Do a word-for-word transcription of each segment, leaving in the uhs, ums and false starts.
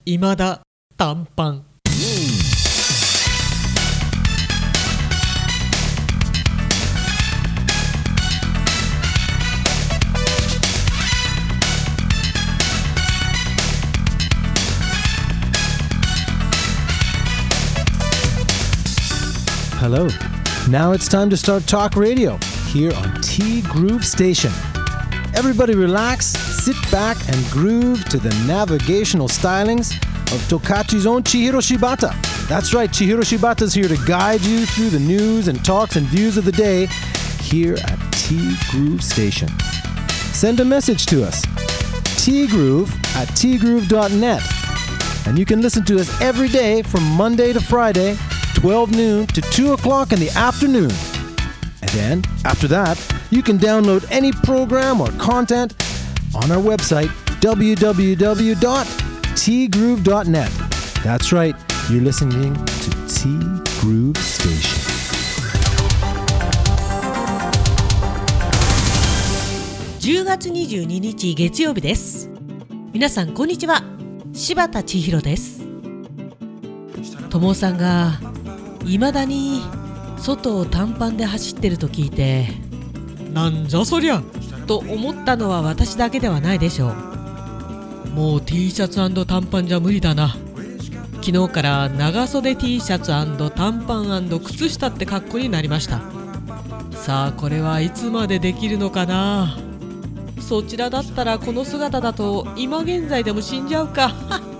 今田短パン。 Hello. Now it's time to start talk radio here on T Groove Station. Everybody relax, sit back and groove to the navigational stylings of Tokachi's own Chihiro Shibata. That's right, Chihiro Shibata's here to guide you through the news and talks and views of the day here at T Groove Station. Send a message to us, tgroove at tgroove dot net. And you can listen to us every day from Monday to Friday, twelve noon to two o'clock in the afternoon. And then, after that, you can download any program or content on our website, w w w dot t groove dot net. That's right, you're listening to T Groove Station. じゅうがつにじゅうににち月曜日です。皆さんこんにちは。柴田千尋です。友さんが未だに外を短パンで走ってると聞いて、なんじゃそりゃと思ったのは私だけではないでしょう。もう T シャツ&短パンじゃ無理だな。昨日から長袖 T シャツ&短パン&靴下って格好になりました。さあこれはいつまでできるのかな。そちらだったらこの姿だと今現在でも死んじゃうか。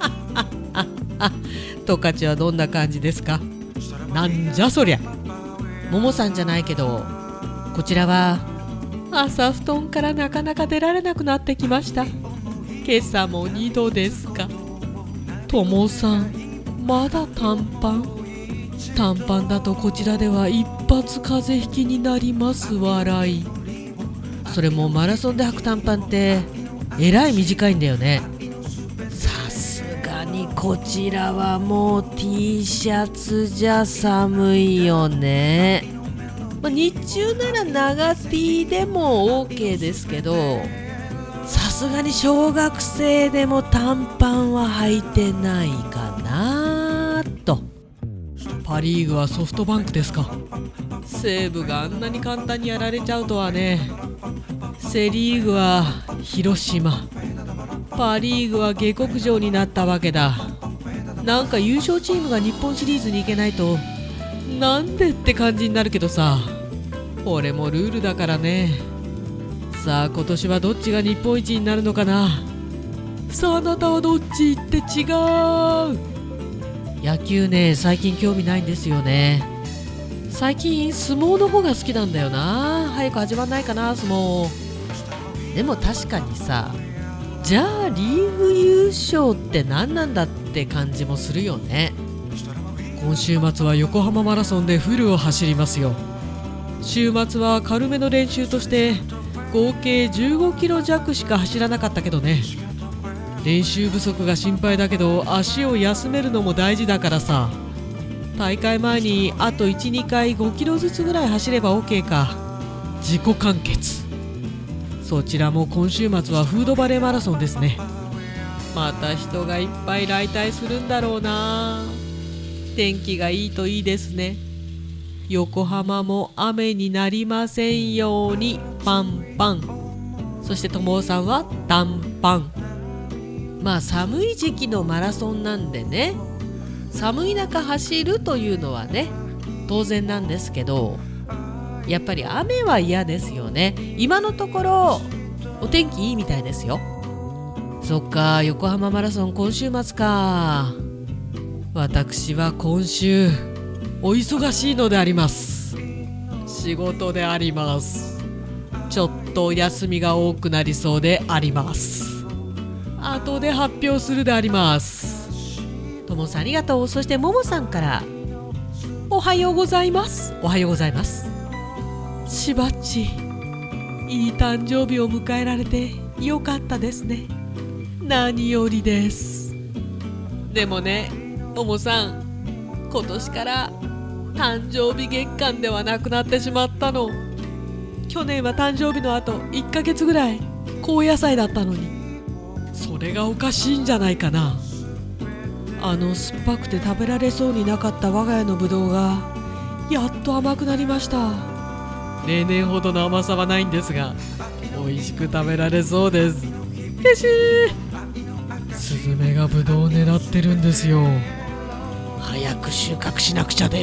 トカチはどんな感じですか。なんじゃそりゃ。ももさんじゃないけど、こちらは朝布団からなかなか出られなくなってきました。今朝もにどですか。ともさんまだ短パン短パンだとこちらでは一発風邪ひきになります笑い。それもマラソンで履く短パンってえらい短いんだよね。さすがにこちらはもう T シャツじゃ寒いよね。まあ、日中なら長 T でも OK ですけど、さすがに小学生でも短パンは履いてないかなと。パリーグはソフトバンクですか。西武があんなに簡単にやられちゃうとはね。セリーグは広島、パリーグは下克上になったわけだ。なんか優勝チームが日本シリーズに行けないとなんでって感じになるけどさ、これもルールだからね。さあ今年はどっちが日本一になるのかな。さああなたはどっちって違う。野球ね、最近興味ないんですよね。最近相撲の方が好きなんだよな。早く始まんないかな相撲。でも確かにさ、じゃあリーグ優勝って何なんだって感じもするよね。今週末は横浜マラソンでフルを走りますよ。週末は軽めの練習として合計じゅうごキロ弱しか走らなかったけどね。練習不足が心配だけど足を休めるのも大事だからさ。大会前にあと いち、にかいごキロずつぐらい走れば OK か。自己完結。そちらも今週末はフードバレーマラソンですね。また人がいっぱい来隊するんだろうな。天気がいいといいですね。横浜も雨になりませんように。パンパン。そしてともさんは短パン。まあ寒い時期のマラソンなんでね、寒い中走るというのはね当然なんですけど、やっぱり雨は嫌ですよね。今のところお天気いいみたいですよ。そっか、横浜マラソン今週末か。私は今週お忙しいのであります。仕事であります。ちょっとお休みが多くなりそうであります。後で発表するであります。ともさんありがとう。そしてももさんからおはようございます。おはようございます。しばっち、いい誕生日を迎えられてよかったですね。何よりです。でもね、ともさん、今年から誕生日月間ではなくなってしまったの。去年は誕生日の後いっかげつぐらい高野菜だったのに、それがおかしいんじゃないかな。 あの酸っぱくて食べられそうになかった我が家のぶどうがやっと甘くなりました。例年ほどの甘さはないんですが美味しく食べられそうです。へしー、スズメがぶどうを狙ってるんですよ。早く収穫しなくちゃです。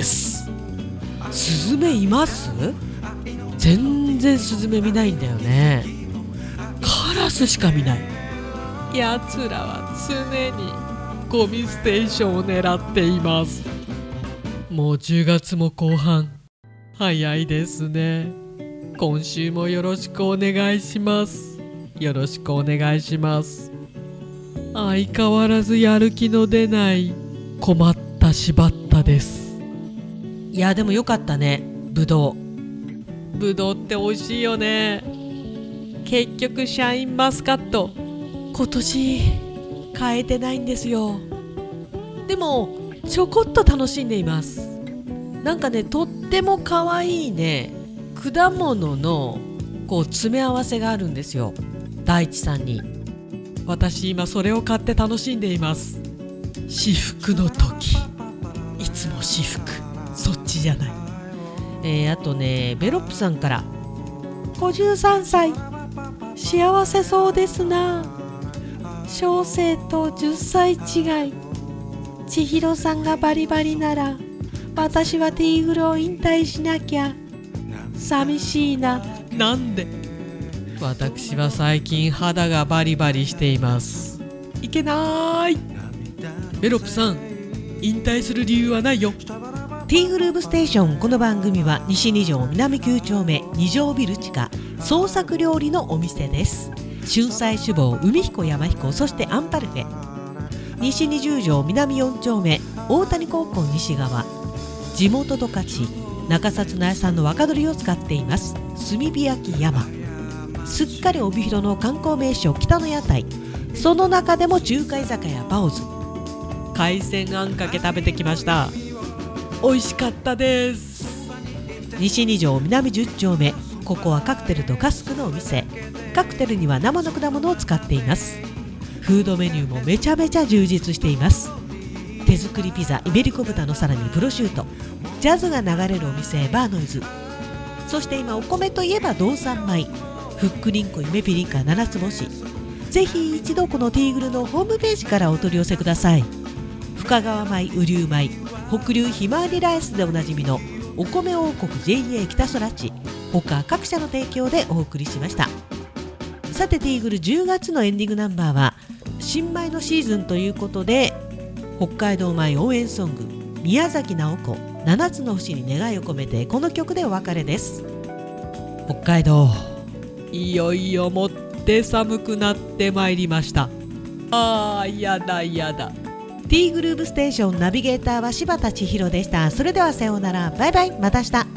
スズメいます？全然スズメ見ないんだよね。カラスしか見ない。やつらは常にゴミステーションを狙っています。もうじゅうがつも後半、早いですね。今週もよろしくお願いします。よろしくお願いします。相変わらずやる気の出ない困った柴田です。いやでもよかったね。ぶどうぶどうって美味しいよね。結局シャインマスカット今年買えてないんですよ。でもちょこっと楽しんでいます。なんかね、とっても可愛いね果物のこう詰め合わせがあるんですよ、大地さんに。私今それを買って楽しんでいます。至福の時、いつも至福、そっちじゃない。えー、あとねベロップさんからごじゅうさんさい幸せそうですな。小生とじゅっさい違い。千尋さんがバリバリなら私はティーグルを引退しなきゃ。寂しいな。なんで？私は最近肌がバリバリしています。いけない。ベロップさん、引退する理由はないよ。ティーグルーブステーション。この番組は西に条南きゅう丁目に条ビル地下創作料理のお店です。春菜酒坊、海彦山彦、そしてアンパルフェ。西にじゅう条南よん丁目大谷高校西側、地元十勝中札内産の若鶏を使っています炭火焼き山。すっかり帯広の観光名所北の屋台、その中でも中華居酒屋バオズ。海鮮あんかけ食べてきました。美味しかったです。西に条南じゅう丁目、ここはカクテルとカスクのお店。カクテルには生の果物を使っています。フードメニューもめちゃめちゃ充実しています。手作りピザ、イベリコ豚のさらにプロシュート、ジャズが流れるお店バーノイズ。そして今お米といえば道産米、ふっくりんこ夢ピリカ七つ星。ぜひ一度このティーグルのホームページからお取り寄せください。深川米、雨竜米、北流ひまわりライスでおなじみのお米王国 ジェイエー 北空地、他各社の提供でお送りしました。さてティーグルじゅうがつのエンディングナンバーは新米のシーズンということで、北海道米応援ソング宮崎直子七つの星に願いを込めて、この曲でお別れです。北海道、いよいよもって寒くなってまいりました。あーやだやだ。ティーグルーブステーションナビゲーターは柴田千尋でした。それではさようなら、バイバイ、また明日。